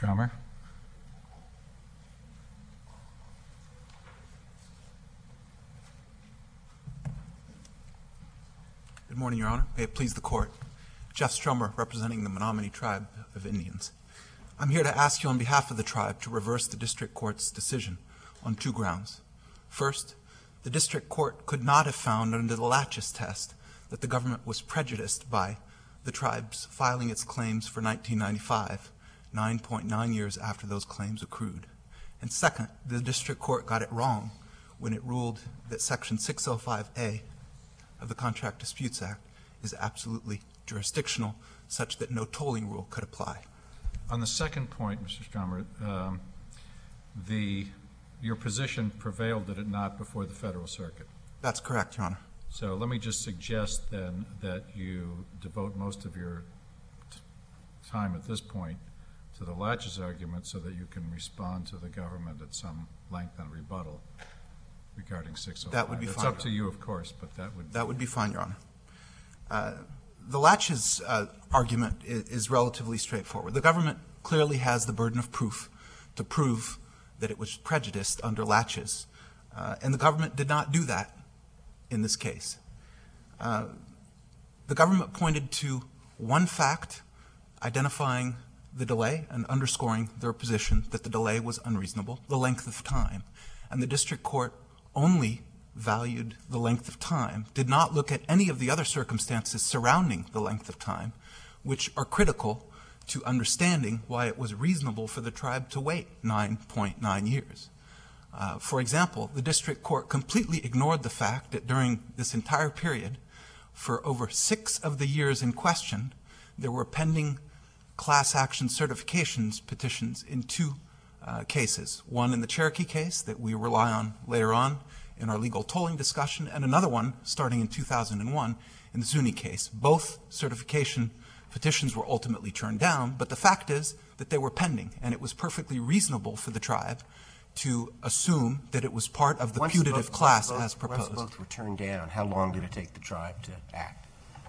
Strummer. Good morning, Your Honor. May it please the Court. Jeff Strummer, representing the Menominee Tribe of Indians. I'm here to ask you on behalf of the tribe to reverse the District Court's decision on two grounds. First, the District Court could not have found under the Latches test that the government was prejudiced by the tribe's filing its claims for 1995, 9.9 years after those claims accrued. And second, the District Court got it wrong when it ruled that Section 605A of the Contract Disputes Act is absolutely jurisdictional, such that no tolling rule could apply. On the second point, Mr. Strummer, your position prevailed, did it not, before the Federal Circuit? That's correct, Your Honor. So let me just suggest then that you devote most of your time at this point to the Latches argument so that you can respond to the government at some length on rebuttal regarding 605. That would be fine. It's up to you, of course, but that would be fine, Your Honor. The Latches argument is relatively straightforward. The government clearly has the burden of proof to prove that it was prejudiced under Latches, and the government did not do that in this case. The government pointed to one fact identifying the delay and underscoring their position that the delay was unreasonable, the length of time, and the District Court only valued the length of time, did not look at any of the other circumstances surrounding the length of time, which are critical to understanding why it was reasonable for the tribe to wait 9.9 years. For example, the District Court completely ignored the fact that during this entire period, for over 6 of the years in question, there were pending class action certifications petitions in 2 cases, one in the Cherokee case that we rely on later on in our legal tolling discussion, and another one starting in 2001 in the Zuni case. Both certification petitions were ultimately turned down, but the fact is that they were pending, and it was perfectly reasonable for the tribe to assume that it was part of the putative class as proposed. Once both were turned down, how long did it take the tribe to act?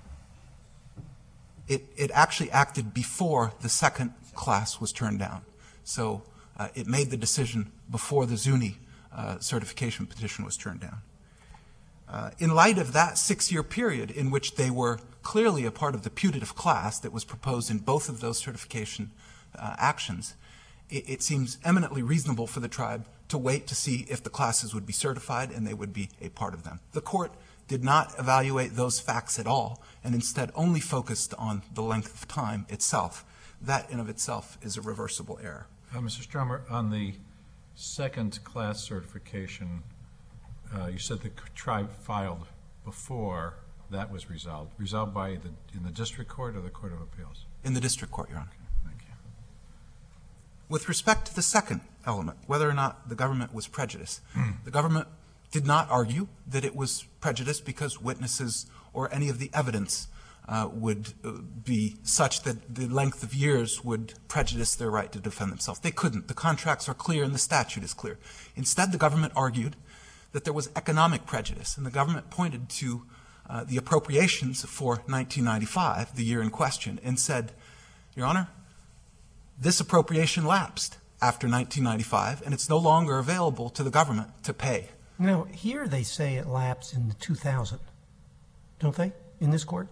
It actually acted before the second class was turned down. So it made the decision before the Zuni certification petition was turned down. In light of that 6-year period in which they were clearly a part of the putative class that was proposed in both of those certification actions, it seems eminently reasonable for the tribe to wait to see if the classes would be certified and they would be a part of them. The court did not evaluate those facts at all and instead only focused on the length of time itself. That in of itself is a reversible error. Mr. Strummer, on the second class certification, you said the tribe filed before that was resolved. Resolved by in the District Court or the Court of Appeals? In the District Court, Your Honor. Okay, thank you. With respect to the second element, whether or not the government was prejudiced, the government did not argue that it was prejudiced because witnesses or any of the evidence would be such that the length of years would prejudice their right to defend themselves. They couldn't. The contracts are clear and the statute is clear. Instead, the government argued that there was economic prejudice, and the government pointed to the appropriations for 1995, the year in question, and said, Your Honor, this appropriation lapsed after 1995, and it's no longer available to the government to pay. Now, here they say it lapsed in 2000, don't they, in this court?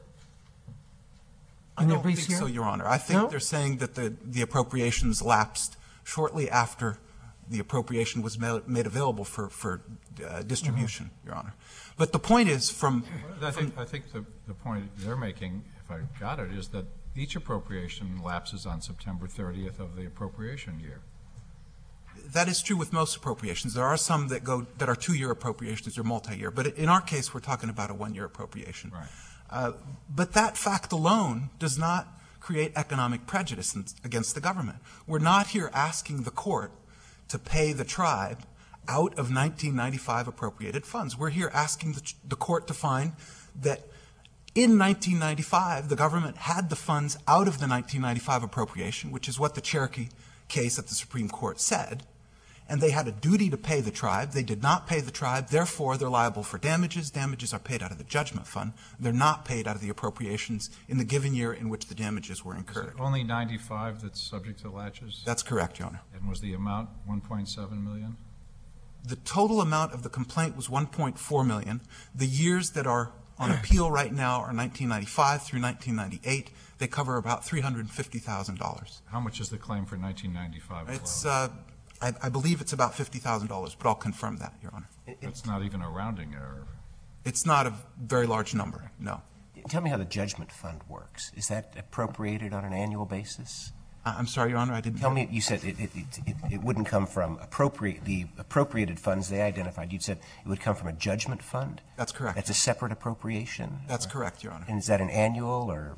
I don't think so, Your Honor. I think they're saying that the appropriations lapsed shortly after the appropriation was made available for distribution, Your Honor. But the point is from... I think the point they're making, if I got it, is that each appropriation lapses on September 30th of the appropriation year. That is true with most appropriations. There are some that are 2-year appropriations or multi-year. But in our case, we're talking about a 1-year appropriation. Right. But that fact alone does not create economic prejudice against the government. We're not here asking the court to pay the tribe out of 1995 appropriated funds. We're here asking the court to find that in 1995, the government had the funds out of the 1995 appropriation, which is what the Cherokee case at the Supreme Court said, and they had a duty to pay the tribe. They did not pay the tribe. Therefore, they're liable for damages. Damages are paid out of the judgment fund. They're not paid out of the appropriations in the given year in which the damages were Is incurred. it only 95 that's subject to latches? That's correct, Your Honor. And was the amount 1.7 million? The total amount of the complaint was $1.4 million. The years that are on appeal right now are 1995 through 1998. They cover about $350,000. How much is the claim for 1995 alone? It's, I believe it's about $50,000, but I'll confirm that, Your Honor. It's not even a rounding error. It's not a very large number, no. Tell me how the judgment fund works. Is that appropriated on an annual basis? I'm sorry, Your Honor, I didn't. Tell me, you said it wouldn't come from the appropriated funds they identified. You said it would come from a judgment fund? That's correct. That's a separate appropriation? That's correct, Your Honor. And is that an annual or?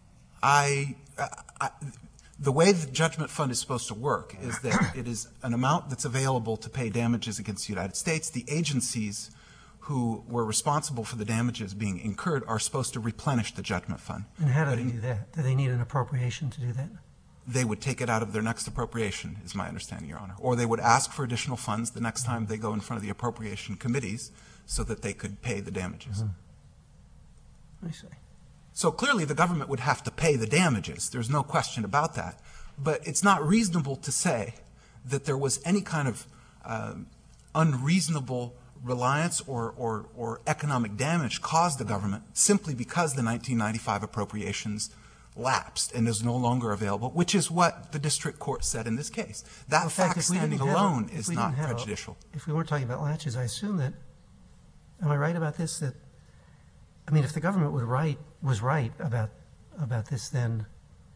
The way the judgment fund is supposed to work is that it is an amount that's available to pay damages against the United States. The agencies who were responsible for the damages being incurred are supposed to replenish the judgment fund. And how do they do that? Do they need an appropriation to do that? They would take it out of their next appropriation, is my understanding, Your Honor. Or they would ask for additional funds the next time they go in front of the appropriation committees so that they could pay the damages. I see. So clearly the government would have to pay the damages. There's no question about that. But it's not reasonable to say that there was any kind of unreasonable reliance or economic damage caused the government simply because the 1995 appropriations lapsed and is no longer available, which is what the district court said in this case. That In fact, fact if we standing didn't have alone if is we not didn't have prejudicial. If we weren't talking about latches, I assume that, am I right about this? That, I mean, if the government was right about this, then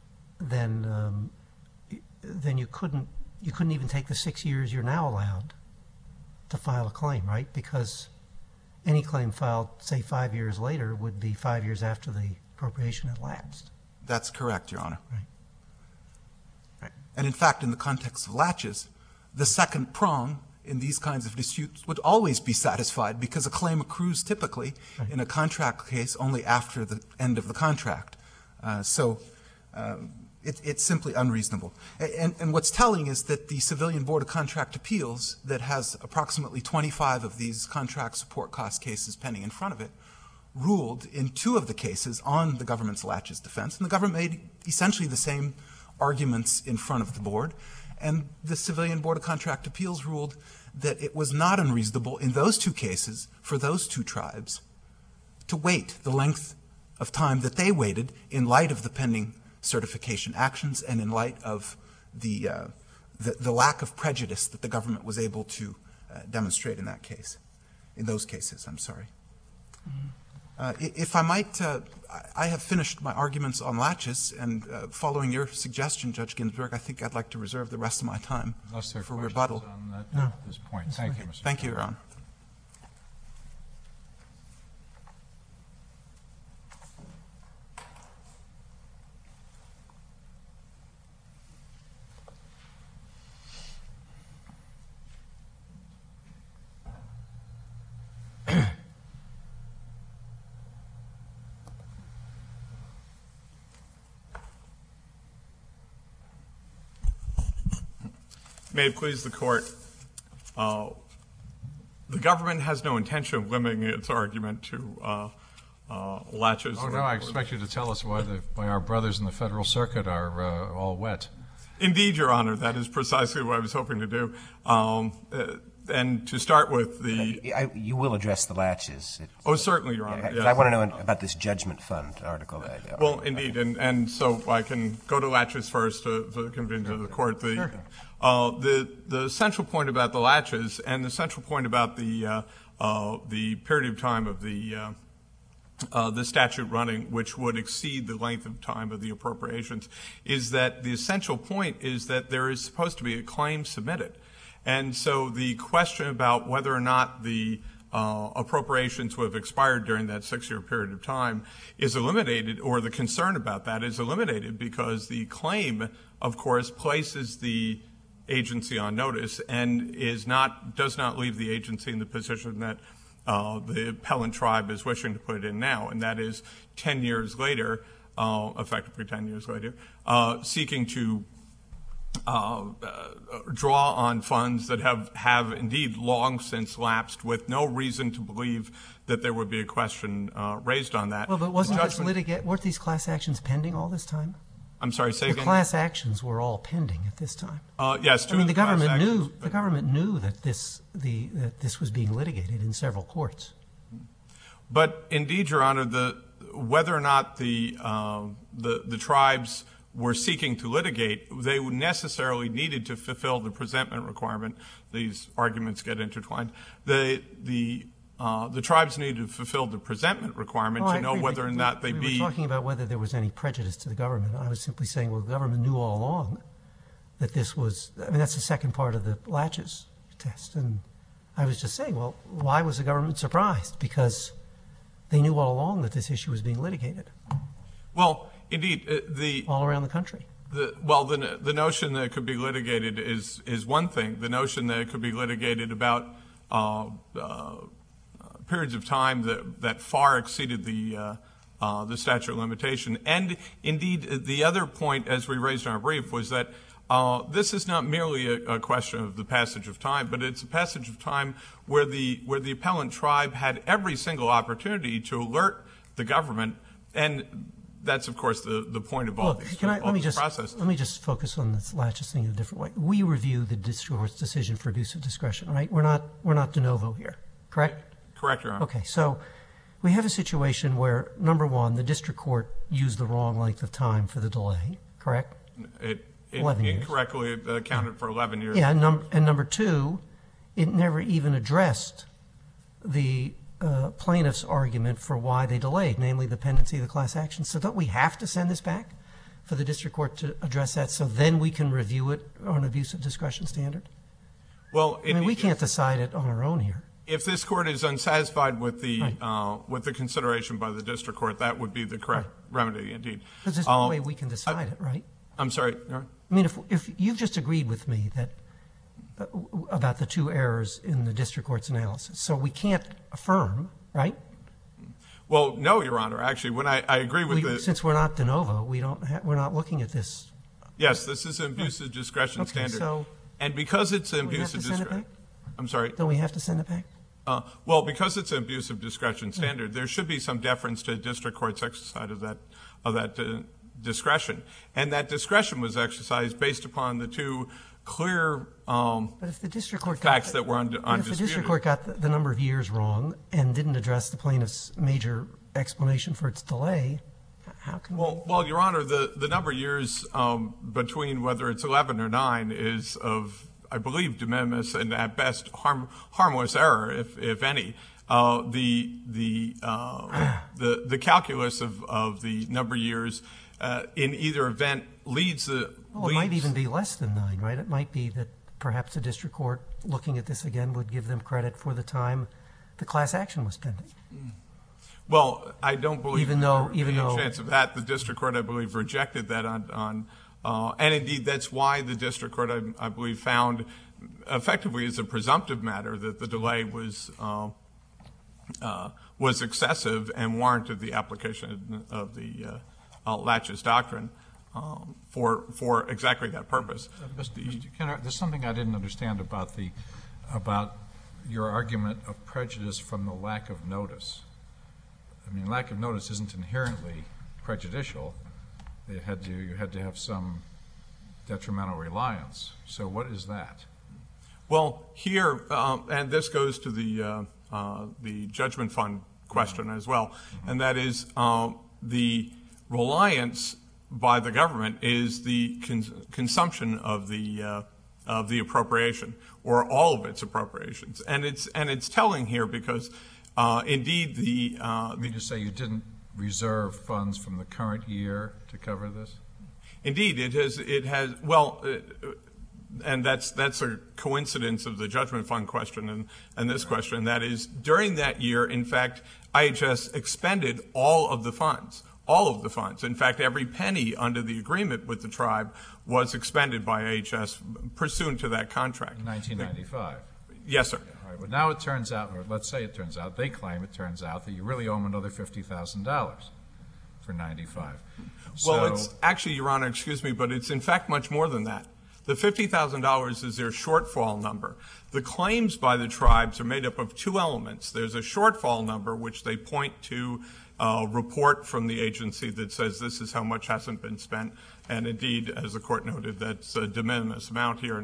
you couldn't even take the 6 years you're now allowed to file a claim, right? Because any claim filed, say, 5 years later would be 5 years after the appropriation had lapsed. That's correct, Your Honor. Right. And in fact, in the context of latches, the second prong in these kinds of disputes would always be satisfied because a claim accrues typically in a contract case only after the end of the contract. It's simply unreasonable. And what's telling is that the Civilian Board of Contract Appeals, that has approximately 25 of these contract support cost cases pending in front of it, ruled in 2 of the cases on the government's latches defense. And the government made essentially the same arguments in front of the board. And the Civilian Board of Contract Appeals ruled that it was not unreasonable in those 2 cases for those 2 tribes to wait the length of time that they waited in light of the pending certification actions and in light of the lack of prejudice that the government was able to demonstrate in that case, in those cases, I'm sorry. If I might, I have finished my arguments on latches, and following your suggestion, Judge Ginsburg, I think I'd like to reserve the rest of my time Unless there are for questions rebuttal. on that, No. at this point. Thank you, Mr. Thank you, Your Honor. May it please the Court, the government has no intention of limiting its argument to latches. Oh, no, I expect you to tell us why our brothers in the Federal Circuit are all wet. Indeed, Your Honor, that is precisely what I was hoping to do. And to start with You will address the latches. Oh, certainly, Your Honor. Yes. I want to know about this judgment fund article. Well, indeed, and so I can go to latches first for the convenience of the Court. The central point about the latches and the central point about the period of time of the statute running, which would exceed the length of time of the appropriations, is that the essential point is that there is supposed to be a claim submitted. And so the question about whether or not the appropriations would have expired during that 6-year period of time is eliminated, or the concern about that is eliminated, because the claim, of course, places the agency on notice and does not leave the agency in the position that the appellant tribe is wishing to put it in now, and that is 10 years later, effectively 10 years later, seeking to draw on funds that have indeed long since lapsed with no reason to believe that there would be a question raised on that. Well, but weren't these class actions pending all this time? I'm sorry, say The again? class actions were all pending at this time. Yes, I mean, the government actions, knew that this was being litigated in several courts. But indeed, Your Honor, whether or not the tribes were seeking to litigate, they necessarily needed to fulfill the presentment requirement. These arguments get intertwined. The tribes needed to fulfill the presentment requirement to know whether or not they We were talking about whether there was any prejudice to the government. I was simply saying, well, the government knew all along that this was, I mean, that's the second part of the Latches test. And I was just saying, well, why was the government surprised? Because they knew all along that this issue was being litigated. Well, indeed, all around the country. The notion that it could be litigated is one thing. The notion that it could be litigated about periods of time that far exceeded the statute of limitation. And indeed, the other point, as we raised in our brief, was that this is not merely a question of the passage of time, but it's a passage of time where the appellant tribe had every single opportunity to alert the government, and that's, of course, the point of all this process. Let me just focus on this Latches thing in a different way. We review the district court's decision for abuse of discretion, right? We're not de novo here, correct? Correct, Your Honor. Okay, so we have a situation where, number one, the district court used the wrong length of time for the delay, correct? It 11 years. incorrectly accounted for 11 years. Yeah, and number two, it never even addressed the plaintiff's argument for why they delayed, namely the pendency of the class action. So don't we have to send this back for the district court to address that so then we can review it on abuse of discretion standard? Well, I mean, we can't decide it on our own here. If this court is unsatisfied with the consideration by the district court, that would be the correct remedy, indeed. Because there's no way we can decide it, right? I'm sorry, Your Honor? I mean, if you've just agreed with me that about the two errors in the district court's analysis, so we can't affirm, right? Well, no, Your Honor. Actually, when I agree with since we're not de novo, we're not looking at this. Yes, this is an abuse of discretion standard. So and because it's an don't we abuse have of to send it discretion. back? I'm sorry. Don't we have to send it back? Well, because it's an abuse of discretion standard, there should be some deference to district court's exercise of that discretion, and that discretion was exercised based upon the two clear But if the district court facts that were undisputed. If the district court got the number of years wrong and didn't address the plaintiff's major explanation for its delay, how can Well, Your Honor, the number of years between whether it's 11 or 9 is of, I believe, de minimis and at best harmless error, if any. The calculus of the number of years in either event leads. It might even be less than 9, right? It might be that perhaps the district court, looking at this again, would give them credit for the time the class action was pending. Well, I don't believe even though chance of that. The district court, I believe, rejected that and indeed that's why the district court, I believe, found effectively as a presumptive matter that the delay was excessive and warranted the application of the Latches doctrine for exactly that purpose. Mr. Kenner, there's something I didn't understand about your argument of prejudice from the lack of notice. I mean, lack of notice isn't inherently prejudicial. You had to have some detrimental reliance. So what is that? Well, here, and this goes to the judgment fund question as well, and that is the reliance by the government is the consumption of the appropriation or all of its appropriations, and it's telling here because indeed You mean to say you didn't reserve funds from the current year to cover this? Indeed, it has. Well, and that's a coincidence of the judgment fund question and this question. That is, during that year, in fact, IHS expended all of the funds. All of the funds. In fact, every penny under the agreement with the tribe was expended by IHS pursuant to that contract. In 1995. Yes, sir. All right. Well, now it turns out, or let's say it turns out, they claim it turns out that you really owe them another $50,000 for 95. Well, it's actually, Your Honor, excuse me, but it's in fact much more than that. The $50,000 is their shortfall number. The claims by the tribes are made up of two elements. There's a shortfall number, which they point to a report from the agency that says this is how much hasn't been spent. And indeed, as the court noted, that's a de minimis amount here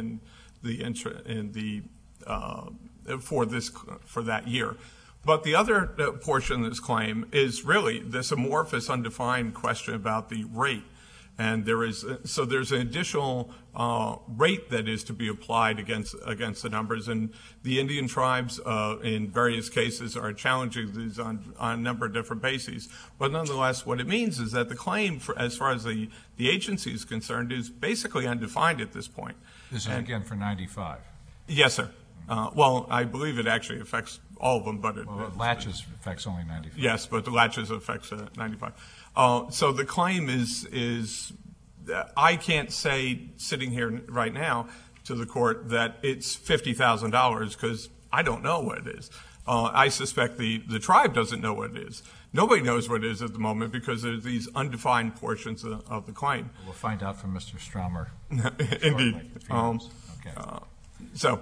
for that year. But the other portion of this claim is really this amorphous, undefined question about the rate. And there's an additional rate that is to be applied against the numbers. And the Indian tribes, in various cases, are challenging these on a number of different bases. But nonetheless, what it means is that the claim, as far as the agency is concerned, is basically undefined at this point. This is again for 95. Yes, sir. Well, I believe it actually affects all of them, but Latches affects only 95. Yes, but the latches affects 95. So the claim is I can't say sitting here right now to the court that it's $50,000 because I don't know what it is. I suspect the tribe doesn't know what it is. Nobody knows what it is at the moment because there's these undefined portions of the claim. We'll find out from Mr. Stromer. Indeed. Okay.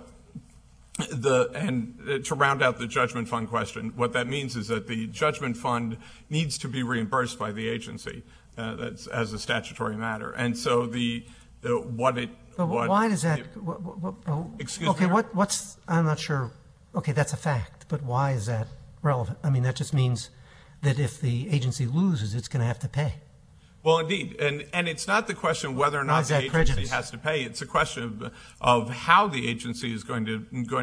And to round out the judgment fund question, what that means is that the judgment fund needs to be reimbursed by the agency that's as a statutory matter. And so why does that? Excuse okay, me? what's? I'm not sure. Okay, that's a fact, but why is that relevant? I mean, that just means that if the agency loses, it's going to have to pay. Well, indeed, and it's not the question whether or not the agency has to pay. It's a question of how the agency is going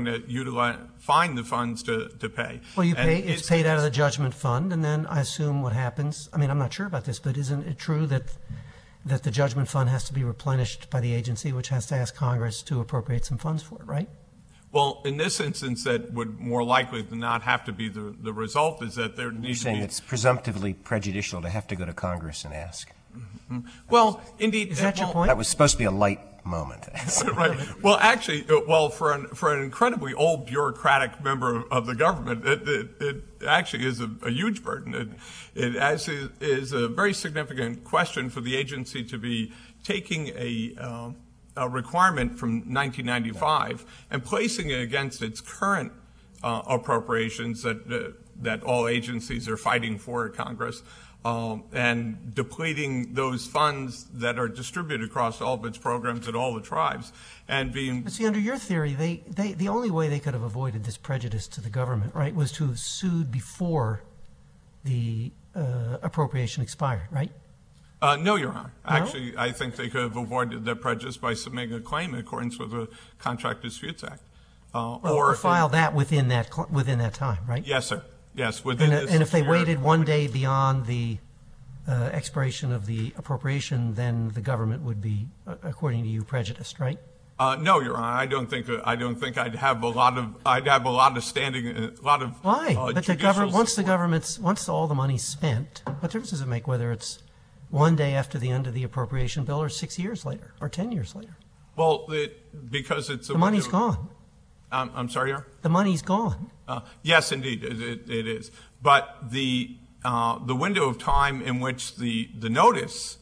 to find the funds to pay. Well, it's paid out of the judgment fund, and then I assume what happens. I mean, I'm not sure about this, but isn't it true that the judgment fund has to be replenished by the agency, which has to ask Congress to appropriate some funds for it, right? Well, in this instance, that would more likely than not have to be the result is that there needs to be. You're saying it's presumptively prejudicial to have to go to Congress and ask. Mm-hmm. Well, indeed. Is that your point? That was supposed to be a light moment. Right. Well, actually, for an incredibly old bureaucratic member of the government, it actually is a huge burden. It is a very significant question for the agency to be taking a requirement from 1995 and placing it against its current appropriations that all agencies are fighting for at Congress, and depleting those funds that are distributed across all of its programs at all the tribes, and being. But see, under your theory, the only way they could have avoided this prejudice to the government, right, was to have sued before the appropriation expired, right? No, Your Honor. No? Actually, I think they could have avoided that prejudice by submitting a claim in accordance with the Contract Disputes Act. Or file that within that time, right? Yes, sir. Yes, within this and if they year. waited one day beyond the expiration of the appropriation, then the government would be, according to you, prejudiced, right? No, Your Honor. I don't think I'd have a lot of standing, a lot of. Why? But once all the money's spent, what difference does it make whether it's one day after the end of the appropriation bill or 6 years later or 10 years later? Well, because it's the money's gone. I'm sorry, Your Honor? The money's gone. Yes, indeed, it is. But the window of time in which the notice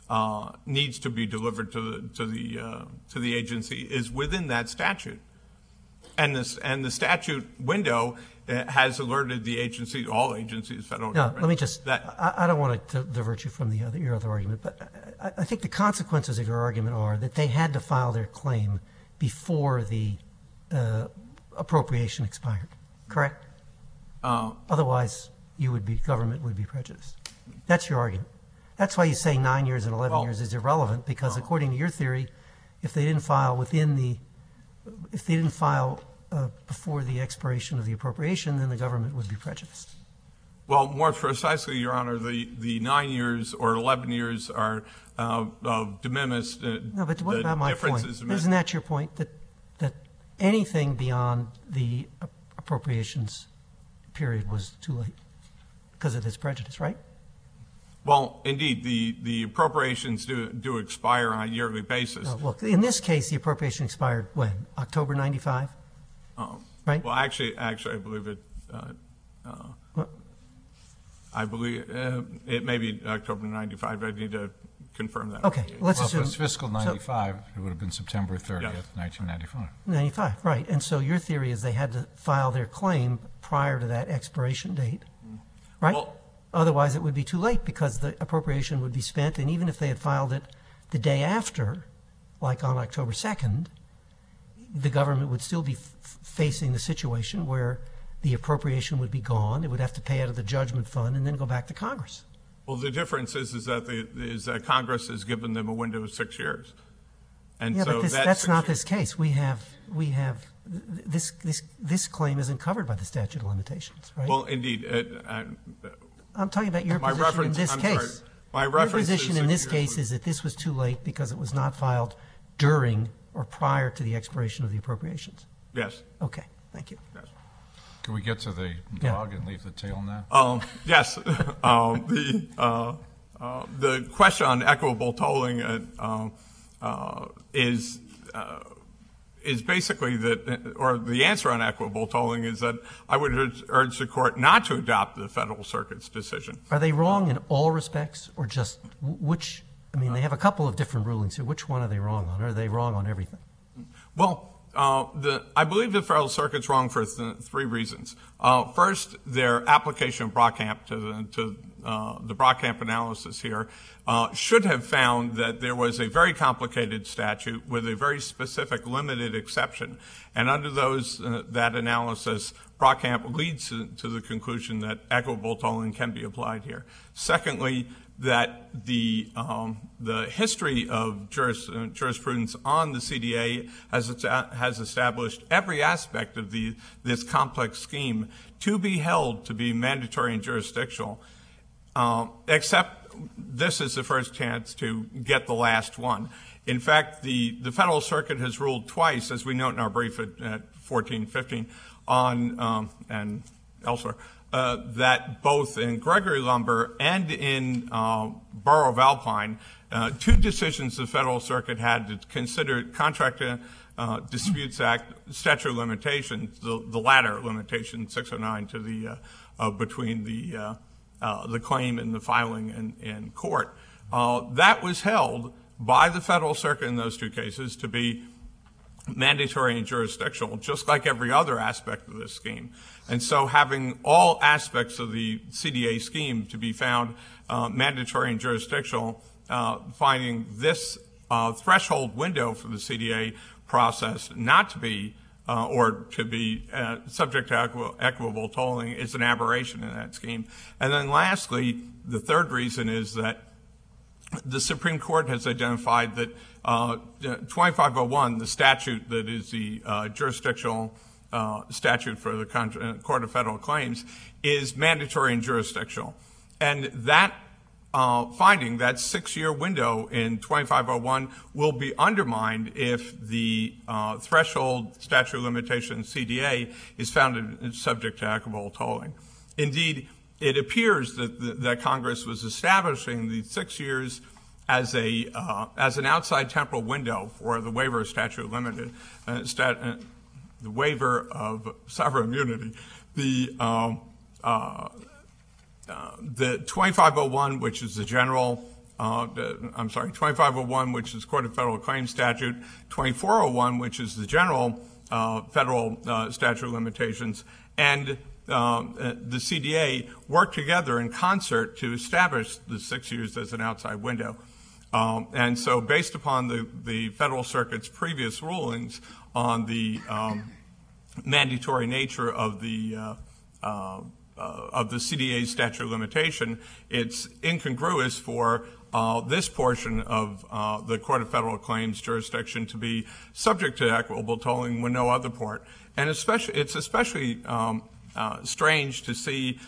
needs to be delivered to the agency is within that statute, and the statute window has alerted the agency, all agencies, federal government. No, let me just. I don't want to divert you from your other argument, but I think the consequences of your argument are that they had to file their claim before the appropriation expired. Correct? Otherwise, government would be prejudiced. That's your argument. That's why you say 9 years and 11 years is irrelevant, because according to your theory, if they didn't file before the expiration of the appropriation, then the government would be prejudiced. Well, more precisely, Your Honor, the 9 years or 11 years are of de minimis. No, but what about my point? Isn't that your point, that anything beyond the appropriations period was too late because of this prejudice, right? Well, indeed, the appropriations do expire on a yearly basis. Well, in this case, the appropriation expired when? October 95? Right? Well, actually, I believe it. I believe it may be October 95. I need to confirm that. Okay, let's Well, if assume. it's fiscal 95, it would have been September 30th, Yes. 1995. 95, right. And so your theory is they had to file their claim prior to that expiration date, right? Well- Otherwise, it would be too late because the appropriation would be spent, and even if they had filed it the day after, like on October 2nd, the government would still be facing the situation where the appropriation would be gone. It would have to pay out of the judgment fund and then go back to Congress. Well, the difference is that Congress has given them a window of 6 years. And Yeah, so but that that's 6 not years- this case. We have this claim isn't covered by the statute of limitations, right? Well, indeed. I'm talking about your My position reference- in this I'm case. sorry. My reference Your is position in 6 this years case was- is that this was too late because it was not filed during or prior to the expiration of the appropriations. Yes. Okay, thank you. Yes. Can we get to the Yeah. dog and leave the tail now? Yes. The question on equitable tolling is basically that, or the answer on equitable tolling is that I would urge the court not to adopt the Federal Circuit's decision. Are they wrong in all respects or just which? I mean, they have a couple of different rulings here. Which one are they wrong on? Are they wrong on everything? Well, I believe the Federal Circuit's wrong for three reasons. First, their application of Brockamp to the Brockamp analysis here should have found that there was a very complicated statute with a very specific limited exception. And under that analysis, Brockamp leads to the conclusion that equitable tolling can be applied here. Secondly, that the history of jurisprudence on the CDA has established every aspect of this complex scheme to be held to be mandatory and jurisdictional, except this is the first chance to get the last one. In fact, the Federal Circuit has ruled twice, as we note in our brief at 1415, on and elsewhere, that both in Gregory Lumber and in Borough of Alpine, two decisions the Federal Circuit had to consider Contract Disputes Act statute of limitations, the latter limitation, 609, to the between the claim and the filing in court. That was held by the Federal Circuit in those two cases to be mandatory and jurisdictional, just like every other aspect of this scheme. And so having all aspects of the CDA scheme to be found mandatory and jurisdictional, finding this threshold window for the CDA process not to be or to be subject to equitable tolling is an aberration in that scheme. And then lastly, the third reason is that the Supreme Court has identified that 2501, the statute that is the jurisdictional statute for the Court of Federal Claims, is mandatory and jurisdictional. And that finding, that 6-year window in 2501, will be undermined if the threshold statute of limitations CDA is found subject to equitable tolling. Indeed, it appears that Congress was establishing the 6 years as an outside temporal window for the waiver of statute of limited, the waiver of sovereign immunity. The 2501, which is the general, 2501, which is Court of Federal Claims statute, 2401, which is the general federal statute of limitations, and the CDA work together in concert to establish the 6 years as an outside window. And so based upon the Federal Circuit's previous rulings on the mandatory nature of the CDA's statute of limitation, it's incongruous for this portion of the Court of Federal Claims jurisdiction to be subject to equitable tolling when no other part. And it's especially strange to see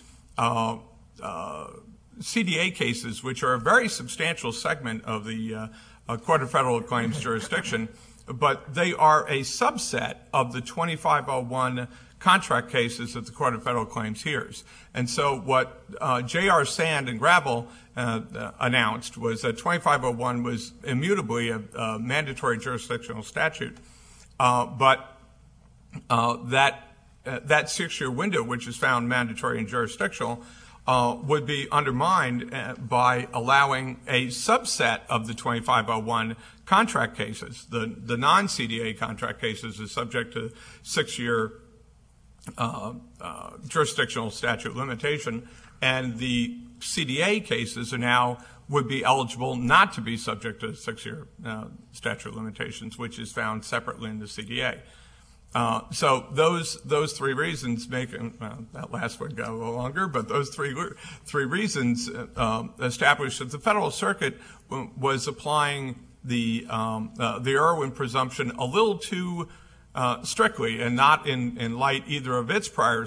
CDA cases, which are a very substantial segment of the Court of Federal Claims jurisdiction, but they are a subset of the 2501 contract cases that the Court of Federal Claims hears. And so what J.R. Sand and Gravel announced was that 2501 was immutably a mandatory jurisdictional statute, but that 6-year window, which is found mandatory and jurisdictional, would be undermined by allowing a subset of the 2501 contract cases. The non-CDA contract cases is subject to 6-year jurisdictional statute limitation, and the CDA cases are now would be eligible not to be subject to 6-year statute limitations, which is found separately in the CDA. So those three reasons make that last one go a little longer, but those three reasons establish that the Federal Circuit was applying the Irwin presumption a little too strictly, and not in light either of its prior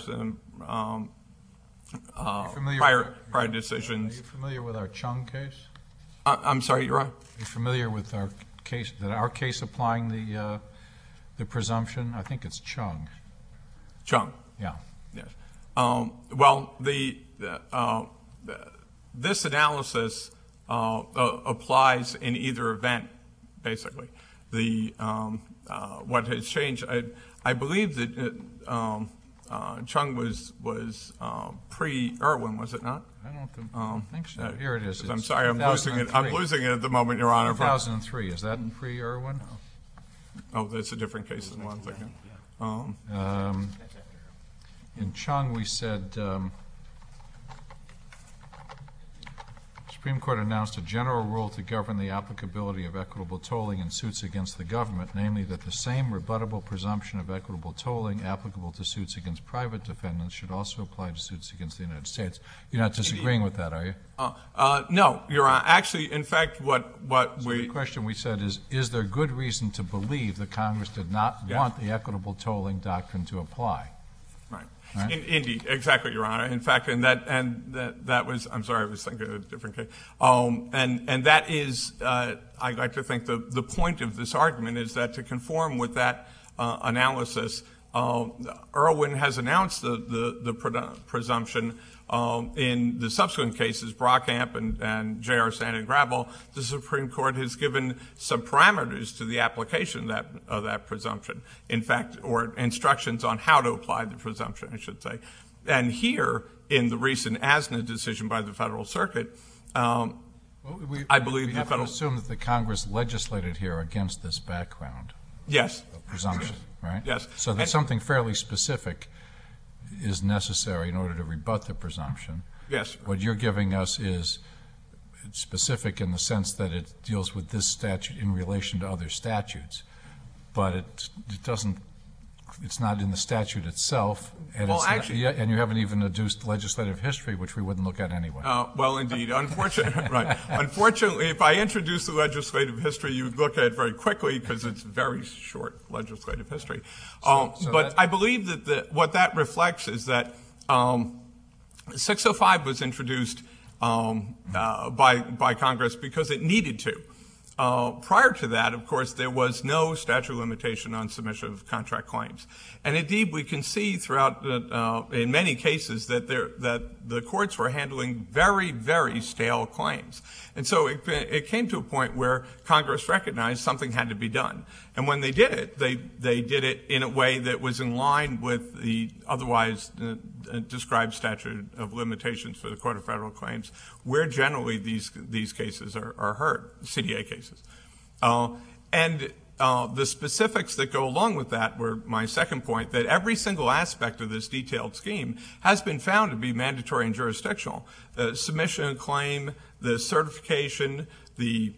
decisions. Are you familiar with our Chung case? I'm sorry, Your Honor? Are you familiar with our case applying the presumption? I think it's Chung. Chung. Yeah. Yes. Well, this analysis applies in either event, basically. What has changed, I believe that Chung was pre-Irwin, was it not? I don't think so. Here it is. I'm sorry, I'm losing it at the moment, Your Honor. 2003. Is that pre-Irwin? Oh, that's a different case than one thing. In Chung, we said Supreme Court announced a general rule to govern the applicability of equitable tolling in suits against the government, namely that the same rebuttable presumption of equitable tolling applicable to suits against private defendants should also apply to suits against the United States. You're not disagreeing with that, are you? No, Your Honor. Actually, in fact, the question we said is there good reason to believe that Congress did not want the equitable tolling doctrine to apply? Right. Indeed, exactly, Your Honor. In fact, that was, I'm sorry, I was thinking of a different case. And that is, I like to think the point of this argument is that to conform with that analysis, Irwin has announced the presumption in the subsequent cases, Brockamp and J.R. Sand and Gravel. The Supreme Court has given some parameters to the application of that presumption, in fact, or instructions on how to apply the presumption, I should say. And here, in the recent ASNA decision by the Federal Circuit, I believe we have to assume that the Congress legislated here against this background. Yes. Of presumption, right? Yes. So that something fairly specific is necessary in order to rebut the presumption. Yes. What you're giving us is specific in the sense that it deals with this statute in relation to other statutes, but it doesn't. It's not in the statute itself, and, and you haven't even adduced legislative history, which we wouldn't look at anyway. Well, indeed. Unfortunately, if I introduce the legislative history, you would look at it very quickly because it's very short legislative history. But I believe that what that reflects is that 605 was introduced by Congress because it needed to. Prior to that, of course, there was no statute of limitation on submission of contract claims. And indeed, we can see throughout, in many cases, that the courts were handling very, very stale claims. And so it came to a point where Congress recognized something had to be done. And when they did it, they did it in a way that was in line with the otherwise described statute of limitations for the Court of Federal Claims, where generally these cases are heard, CDA cases. And the specifics that go along with that were my second point, that every single aspect of this detailed scheme has been found to be mandatory and jurisdictional. The submission of claim, the certification, the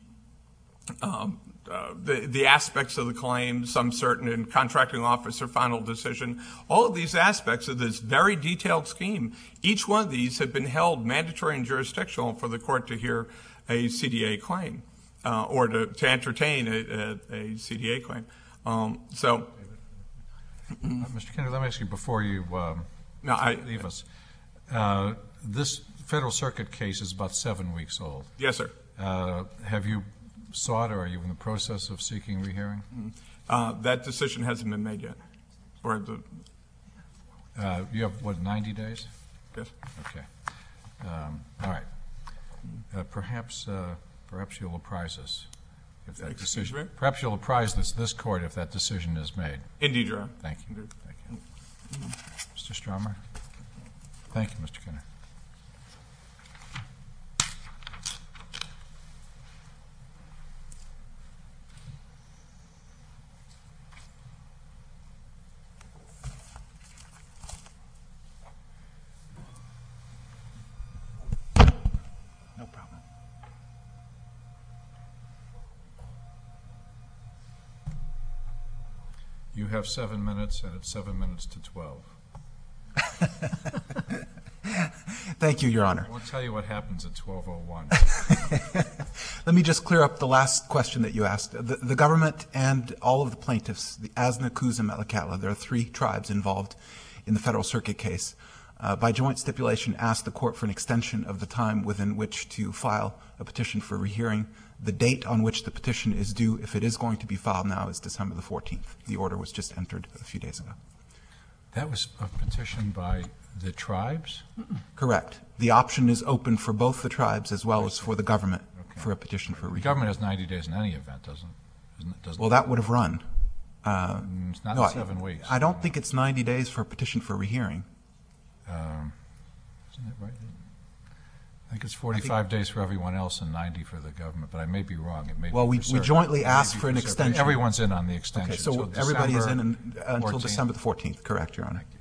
aspects of the claim, some certain in contracting officer final decision, all of these aspects of this very detailed scheme, each one of these have been held mandatory and jurisdictional for the court to hear a CDA claim. Or to entertain a CDA claim. Mr. Kennedy, let me ask you before you leave us. This Federal Circuit case is about 7 weeks old. Yes, sir. Have you sought or are you in the process of seeking rehearing? That decision hasn't been made yet. You have, 90 days? Yes. Okay. All right. Perhaps you'll apprise us if that decision. Perhaps you'll apprise this court if that decision is made. Indeed, Your Honor. Thank you. Thank you. Mr. Stromer. Thank you, Mr. Kennedy. have 7 minutes, and it's 7 minutes to 12. Thank you, Your Honor. I won't tell you what happens at 12:01. Let me just clear up the last question that you asked. The government and all of the plaintiffs, the Asna, Kuz, and Metlakatla, there are 3 tribes involved in the Federal Circuit case, by joint stipulation asked the court for an extension of the time within which to file a petition for rehearing. The date on which the petition is due, if it is going to be filed now, is December the 14th. The order was just entered a few days ago. That was a petition by the tribes? Correct. The option is open for both the tribes as well as for the government for a petition for The rehearing. government has 90 days in any event, doesn't it? Well, that would have run. It's not No, 7 weeks. I don't think it's 90 days for a petition for rehearing. Isn't that right? I think it's 45 days for everyone else and 90 for the government, but I may be wrong. It may Well, be we for certain. jointly It may asked be for an certain. extension. Everyone's in on the extension. Okay, so everybody is in until 14th. December the 14th, correct, Your Honor?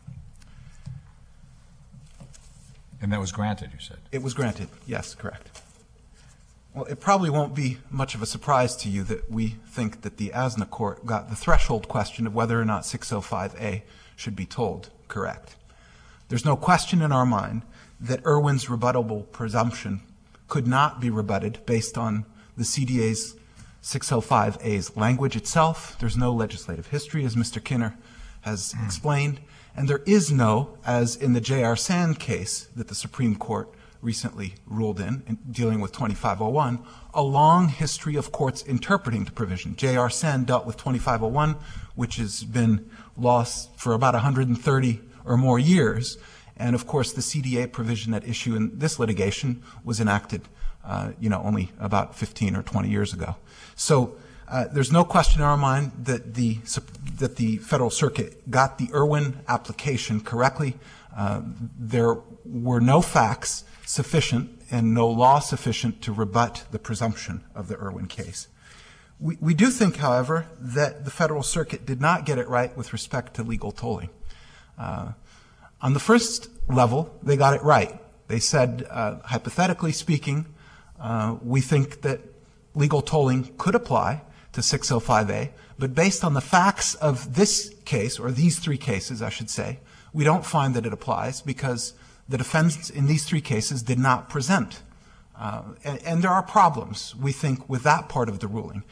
And that was granted, you said? It was granted, yes, correct. Well, it probably won't be much of a surprise to you that we think that the Asna court got the threshold question of whether or not 605A should be told correct. There's no question in our mind that Irwin's rebuttable presumption could not be rebutted based on the CDA's 605A's language itself. There's no legislative history, as Mr. Kinner has explained. And there is no, as in the J.R. Sand case that the Supreme Court recently ruled in dealing with 2501, a long history of courts interpreting the provision. J.R. Sand dealt with 2501, which has been lost for about 130 or more years. And, of course, the CDA provision at issue in this litigation was enacted, only about 15 or 20 years ago. So there's no question in our mind that the Federal Circuit got the Irwin application correctly. There were no facts sufficient and no law sufficient to rebut the presumption of the Irwin case. We do think, however, that the Federal Circuit did not get it right with respect to legal tolling. On the first level, they got it right. They said, hypothetically speaking, we think that legal tolling could apply to 605A, but based on the facts of this case, or these 3 cases, I should say, we don't find that it applies because the defendants in these 3 cases did not present. And there are problems, we think, with that part of the ruling.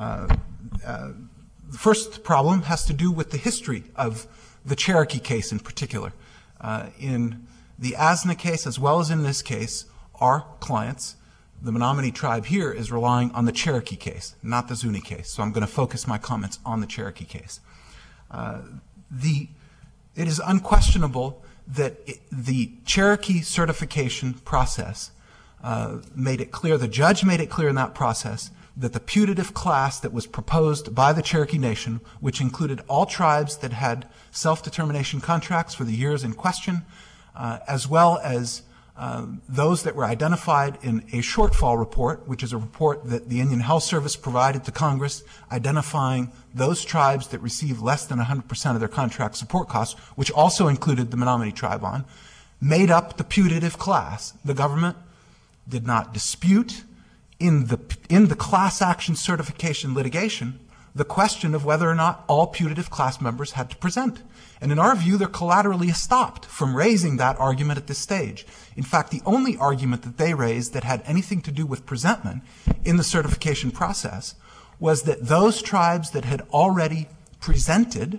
The first problem has to do with the history of the Cherokee case in particular. In the Asna case, as well as in this case, our clients, the Menominee tribe here, is relying on the Cherokee case, not the Zuni case. So I'm going to focus my comments on the Cherokee case. It is unquestionable that the Cherokee certification process made it clear, the judge made it clear in that process, that the putative class that was proposed by the Cherokee Nation, which included all tribes that had self-determination contracts for the years in question, as well as those that were identified in a shortfall report, which is a report that the Indian Health Service provided to Congress, identifying those tribes that received less than 100% of their contract support costs, which also included the Menominee tribe made up the putative class. The government did not dispute in the class action certification litigation the question of whether or not all putative class members had to present. And in our view, they're collaterally stopped from raising that argument at this stage. In fact, the only argument that they raised that had anything to do with presentment in the certification process was that those tribes that had already presented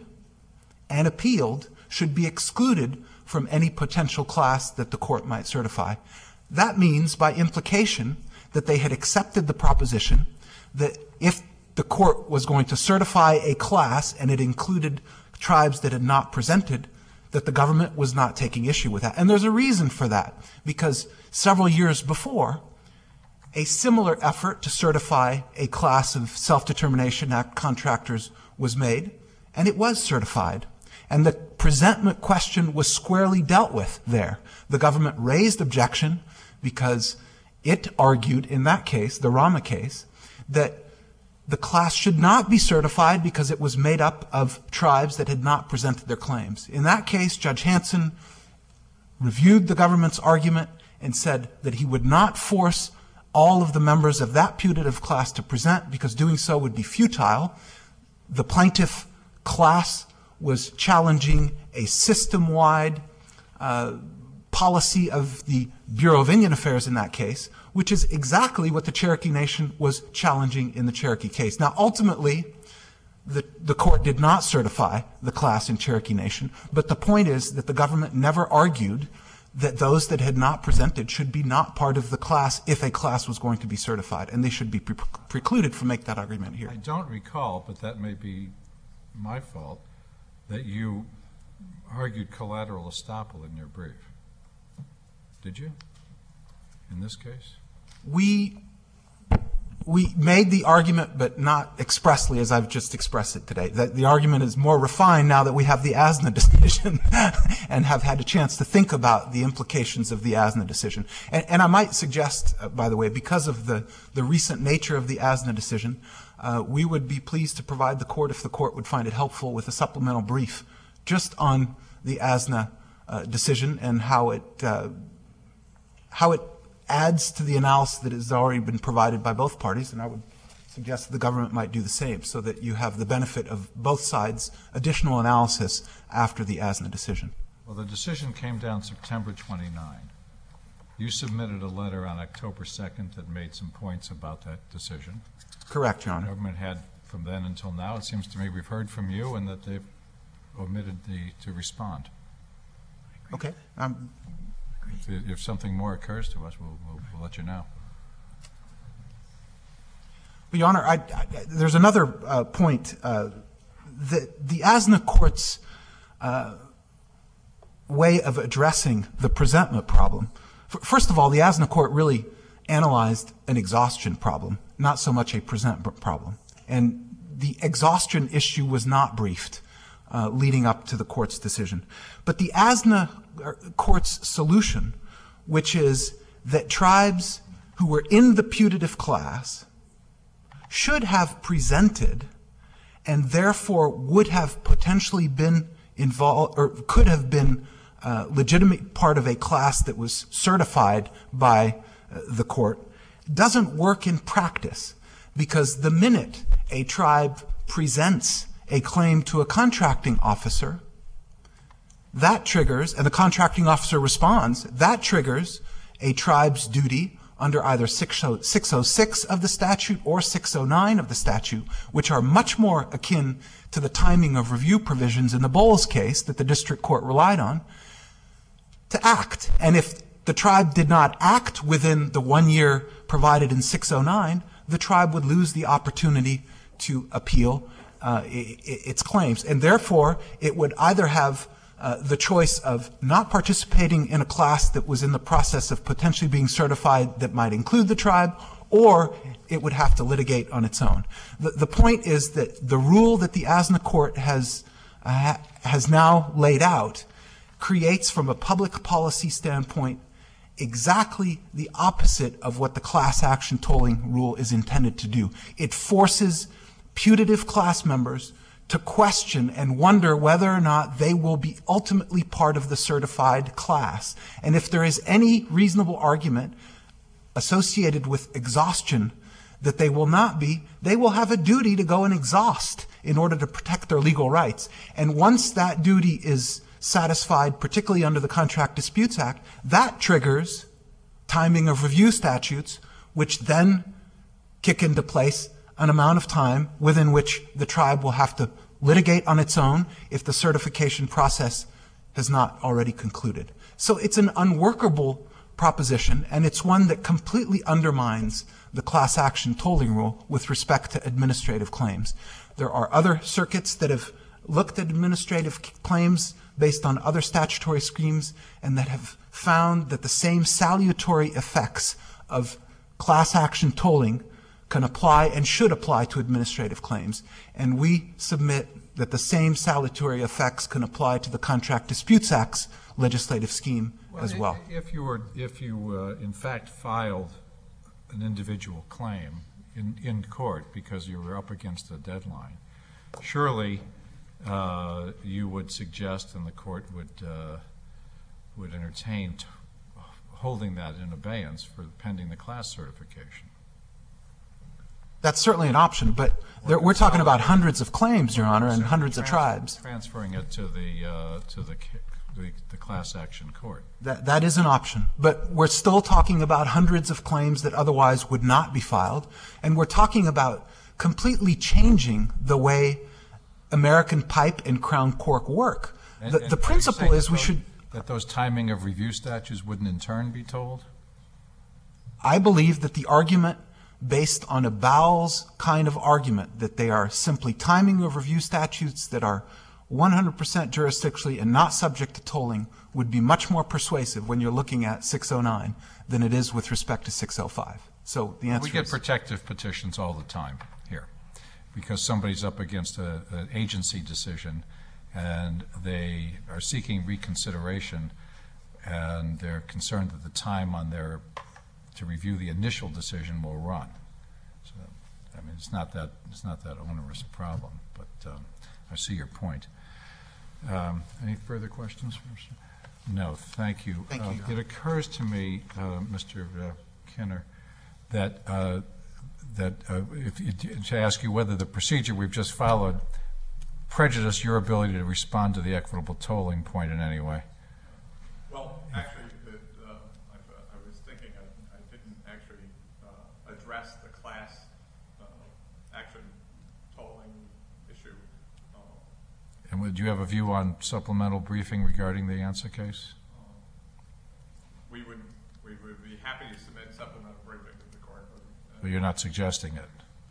and appealed should be excluded from any potential class that the court might certify. That means, by implication, that they had accepted the proposition that if the court was going to certify a class and it included tribes that had not presented, that the government was not taking issue with that. And there's a reason for that, because several years before, a similar effort to certify a class of Self-Determination Act contractors was made, and it was certified. And the presentment question was squarely dealt with there. The government raised objection because it argued in that case, the Rama case, that the class should not be certified because it was made up of tribes that had not presented their claims. In that case, Judge Hanson reviewed the government's argument and said that he would not force all of the members of that putative class to present because doing so would be futile. The plaintiff class was challenging a system-wide policy of the Bureau of Indian Affairs in that case, which is exactly what the Cherokee Nation was challenging in the Cherokee case. Now, ultimately, the court did not certify the class in Cherokee Nation, but the point is that the government never argued that those that had not presented should be not part of the class if a class was going to be certified, and they should be precluded from making that argument here. I don't recall, but that may be my fault, that you argued collateral estoppel in your brief. Did you, in this case? We made the argument, but not expressly as I've just expressed it today. The argument is more refined now that we have the ASNA decision and have had a chance to think about the implications of the ASNA decision. And I might suggest, by the way, because of the recent nature of the ASNA decision, we would be pleased to provide the court, if the court would find it helpful, with a supplemental brief just on the ASNA decision and how it adds to the analysis that has already been provided by both parties, and I would suggest that the government might do the same so that you have the benefit of both sides' additional analysis after the ASNA decision. Well, the decision came down September 29. You submitted a letter on October 2nd that made some points about that decision. Correct, Your The Honor. government had, from then until now, it seems to me we've heard from you and that they've omitted to respond. Okay. If something more occurs to us, we'll let you know. But Your Honor, there's another point. The ASNA court's way of addressing the presentment problem. First of all, the ASNA court really analyzed an exhaustion problem, not so much a presentment problem. And the exhaustion issue was not briefed leading up to the court's decision. But the ASNA court's solution, which is that tribes who were in the putative class should have presented and therefore would have potentially been involved or could have been legitimate part of a class that was certified by the court, doesn't work in practice, because the minute a tribe presents a claim to a contracting officer, that triggers, and the contracting officer responds, that triggers a tribe's duty under either 606 of the statute or 609 of the statute, which are much more akin to the timing of review provisions in the Bowles case that the district court relied on, to act. And if the tribe did not act within the 1 year provided in 609, the tribe would lose the opportunity to appeal its claims. And therefore, it would either have the choice of not participating in a class that was in the process of potentially being certified that might include the tribe, or it would have to litigate on its own. The point is that the rule that the ASNA court has now laid out creates, from a public policy standpoint, exactly the opposite of what the class action tolling rule is intended to do. It forces putative class members to question and wonder whether or not they will be ultimately part of the certified class. And if there is any reasonable argument associated with exhaustion that they will not be, they will have a duty to go and exhaust in order to protect their legal rights. And once that duty is satisfied, particularly under the Contract Disputes Act, that triggers timing of review statutes, which then kick into place an amount of time within which the tribe will have to litigate on its own if the certification process has not already concluded. So it's an unworkable proposition, and it's one that completely undermines the class action tolling rule with respect to administrative claims. There are other circuits that have looked at administrative claims based on other statutory schemes and that have found that the same salutary effects of class action tolling can apply and should apply to administrative claims. And we submit that the same salutary effects can apply to the Contract Disputes Act's legislative scheme as well. If you in fact filed an individual claim in court because you were up against a deadline, surely you would suggest, and the court would entertain holding that in abeyance for pending the class certification. That's certainly an option, but we're talking about hundreds of claims, Your Honor, and hundreds of tribes. Transferring it to the class action court. That is an option, but we're still talking about hundreds of claims that otherwise would not be filed, and we're talking about completely changing the way American Pipe and Crown Cork work. The principle is we should... That those timing of review statutes wouldn't in turn be told? I believe that the argument based on a Bowles kind of argument, that they are simply timing of review statutes that are 100% jurisdictionally and not subject to tolling, would be much more persuasive when you're looking at 609 than it is with respect to 605. So the answer We get is... protective petitions all the time here because somebody's up against an agency decision and they are seeking reconsideration and they're concerned that the time on to review the initial decision will run. So, I mean, it's not that onerous a problem, but I see your point. Any further questions? No, thank you. Thank you. It occurs to me, Mr. Kenner, that to ask you whether the procedure we've just followed prejudiced your ability to respond to the equitable tolling point in any way. Well, actually, I was thinking I didn't actually address the class action tolling issue. And do you have a view on supplemental briefing regarding the ANSA case? We would be happy to submit supplemental briefing to the court. But you're not suggesting it?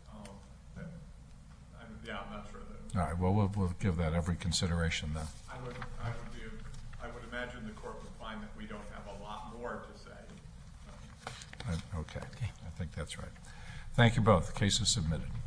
I'm not sure that. All right, well, we'll give that every consideration then. I would imagine the court would find that we don't have a lot more to say. Okay, I think that's right. Thank you both. The case is submitted.